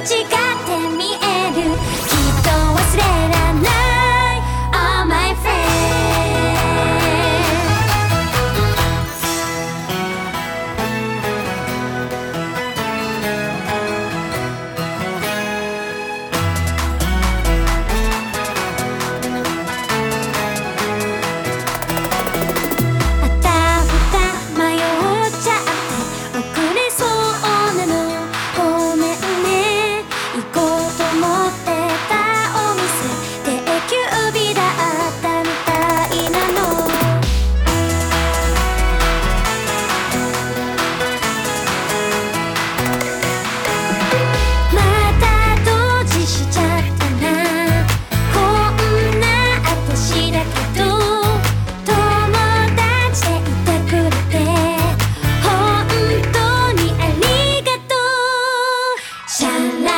違って見える、きっと忘れらない All my friends。 あたふた迷っちゃって遅れそうなのごめんね、行こうと思ってたお店定休日だったみたいなの。また閉じしちゃったな、こんな私だけど友達でいてくれて本当にありがとう。シャラ